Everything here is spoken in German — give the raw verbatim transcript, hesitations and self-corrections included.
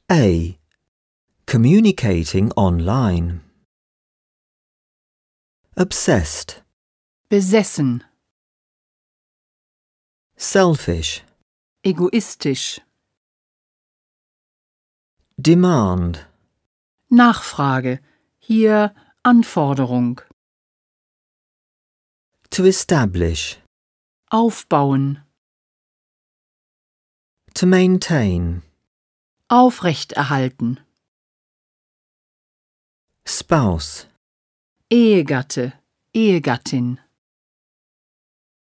A. Communicating online. Obsessed. Besessen. Selfish. Egoistisch. Demand. Nachfrage. Hier Anforderung. To establish. Aufbauen. To maintain. Aufrechterhalten. Spouse. Ehegatte, Ehegattin.